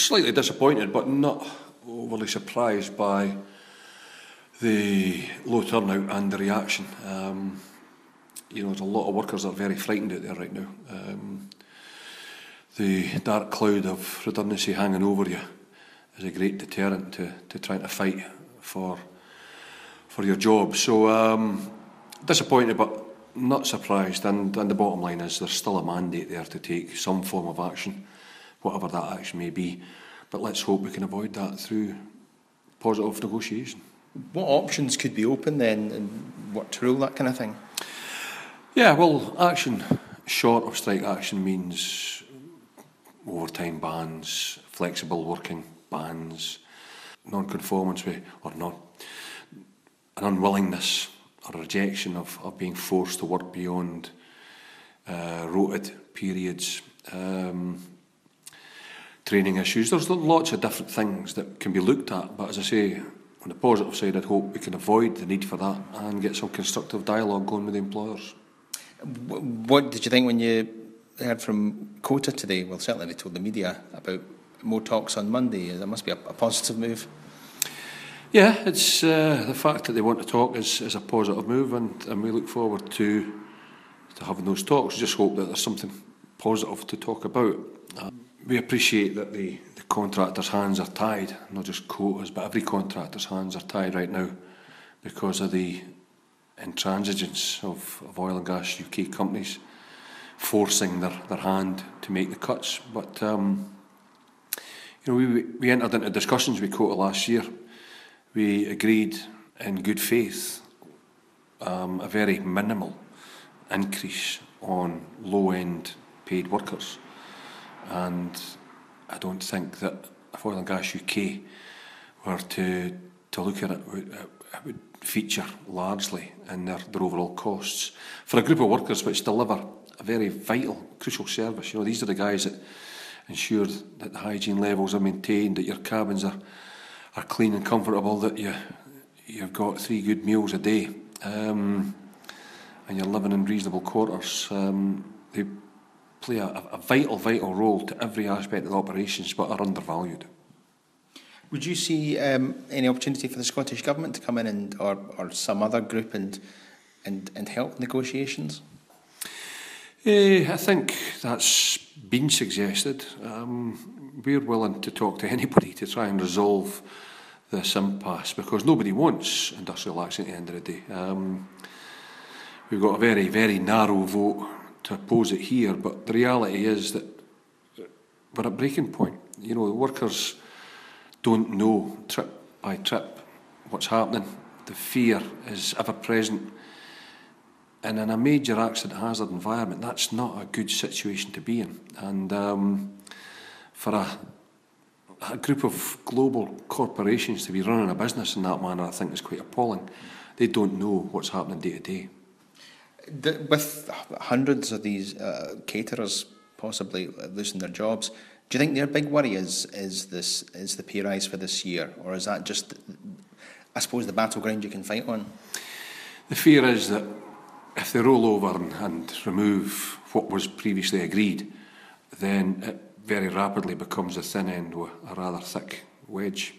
slightly disappointed, but not overly surprised by the low turnout and the reaction. There's a lot of workers that are very frightened out there right now. The dark cloud of redundancy hanging over you is a great deterrent to trying to fight for your job. So disappointed, but not surprised. And the bottom line is there's still a mandate there to take some form of action, whatever that action may be. But let's hope we can avoid that through positive negotiation. What options could be open then, and what to rule, that kind of thing? Yeah, well, action short of strike action means overtime bans, flexible working bans, non-conformance with, or not, an unwillingness or rejection of being forced to work beyond rotated periods, training issues. There's lots of different things that can be looked at, but as I say, on the positive side, I'd hope we can avoid the need for that and get some constructive dialogue going with the employers. What did you think when you heard from COTA today? Well, certainly they told the media about more talks on Monday. That must be a positive move. Yeah, it's the fact that they want to talk is a positive move, and we look forward to having those talks. We just hope that there's something positive to talk about. We appreciate that the contractors' hands are tied, not just COTA's, but every contractor's hands are tied right now because of the intransigence of oil and gas UK companies forcing their hand to make the cuts. But we entered into discussions with COTA last year. We agreed in good faith a very minimal increase on low-end paid workers, and I don't think that if Oil and Gas UK were to look at it, it would feature largely in their overall costs. For a group of workers which deliver a very vital, crucial service, these are the guys that ensure that the hygiene levels are maintained, that your cabins are clean and comfortable, that you've got 3 good meals a day, and you're living in reasonable quarters. They play a vital role to every aspect of the operations, but are undervalued. Would you see any opportunity for the Scottish Government to come in or some other group and help negotiations? I think that's been suggested. We're willing to talk to anybody to try and resolve this impasse, because nobody wants industrial action at the end of the day. We've got a very, very narrow vote to oppose it here, but the reality is that we're at breaking point. The workers don't know trip by trip what's happening. The fear is ever present. And in a major accident hazard environment, that's not a good situation to be in. And for a group of global corporations to be running a business in that manner, I think is quite appalling. They don't know what's happening day to day. With hundreds of these caterers possibly losing their jobs, do you think their big worry is the pay rise for this year, or is that just, I suppose, the battleground you can fight on? The fear is that if they roll over and remove what was previously agreed, then it very rapidly becomes a thin end with a rather thick wedge.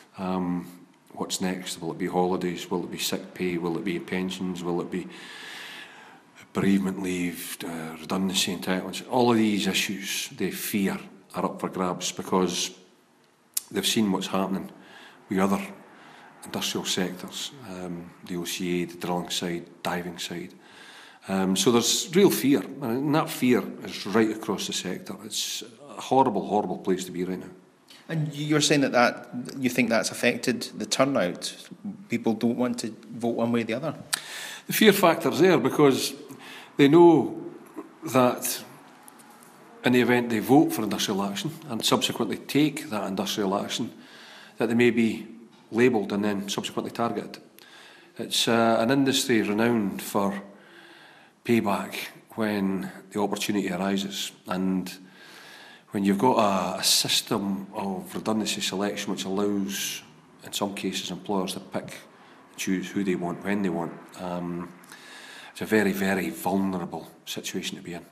What's next? Will it be holidays? Will it be sick pay? Will it be pensions? Will it be bereavement leave, redundancy entitlements? All of these issues, they fear, are up for grabs because they've seen what's happening with other industrial sectors, the OCA, the drilling side, diving side. So there's real fear, and that fear is right across the sector. It's a horrible, horrible place to be right now. And you're saying that you think that's affected the turnout? People don't want to vote one way or the other? The fear factor's there because they know that in the event they vote for industrial action and subsequently take that industrial action, that they may be labelled and then subsequently targeted. It's an industry renowned for payback when the opportunity arises, and when you've got a system of redundancy selection which allows, in some cases, employers to pick and choose who they want, when they want, it's a very, very vulnerable situation to be in.